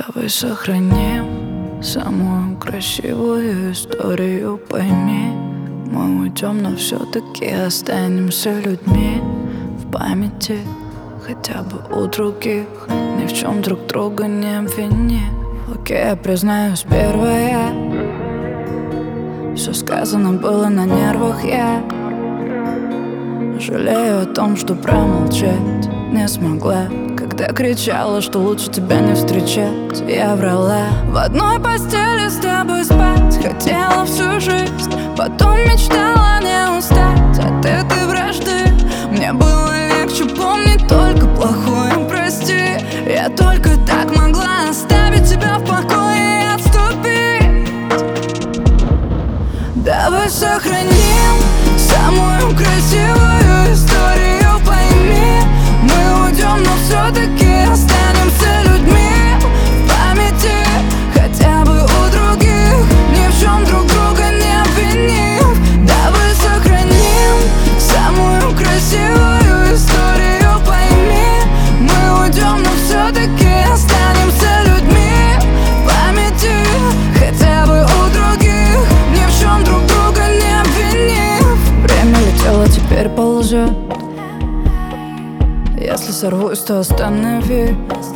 Давай сохраним самую красивую историю, пойми. Мы уйдем, но все-таки останемся людьми в памяти, хотя бы у других. Ни в чем друг друга не обвини. Окей, я признаюсь, первое, все сказано было на нервах. Я жалею о том, что промолчать не смогла, когда кричала, что лучше тебя не встречать. Я врала. В одной постели с тобой спать хотела всю жизнь, потом мечтала не устать от этой вражды. Мне было легче помнить только плохое, прости. Я только так могла оставить тебя в покое и отступить. Давай сохраним самую красивую историю, пойми. Мы уйдем, но все-таки останемся людьми в памяти, хотя бы у других, ни в чем друг друга не обвинив. Давай сохраним самую красивую историю, пойми. Мы уйдем, но все-таки останемся людьми в памяти, хотя бы у других, ни в чем друг друга не обвинив. Время летело, теперь ползет. Если сорвусь, то останови.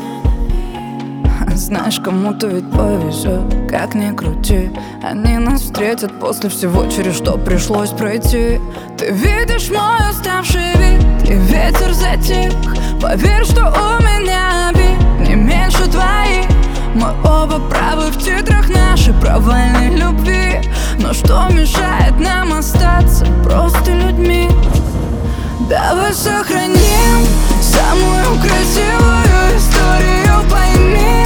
Знаешь, кому-то ведь повезет, как ни крути. Они нас встретят после всего, через что пришлось пройти. Ты видишь мой уставший вид, и ветер затих. Поверь, что у меня обид не меньше твоих. Мы оба правы в титрах нашей провальной любви. Но что мешает нам остаться просто людьми? Давай сохраним самую красивую историю, пойми.